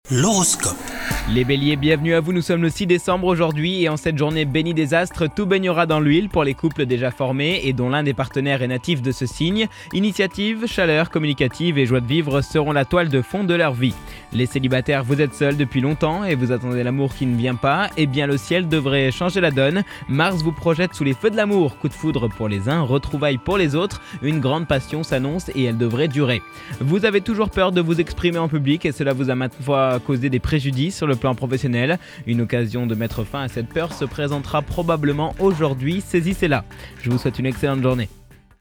L'horoscope. Les béliers, bienvenue à vous, nous sommes le 6 décembre aujourd'hui et en cette journée bénie des astres, tout baignera dans l'huile pour les couples déjà formés et dont l'un des partenaires est natif de ce signe. Initiative, chaleur communicative et joie de vivre seront la toile de fond de leur vie. Les célibataires, vous êtes seuls depuis longtemps et vous attendez l'amour qui ne vient pas, eh bien le ciel devrait changer la donne. Mars vous projette sous les feux de l'amour, coup de foudre pour les uns, retrouvailles pour les autres, une grande passion s'annonce et elle devrait durer. Vous avez toujours peur de vous exprimer en public et cela vous a maintes fois causé des préjudices sur le plan professionnel. Une occasion de mettre fin à cette peur se présentera probablement aujourd'hui, saisissez-la. Je vous souhaite une excellente journée.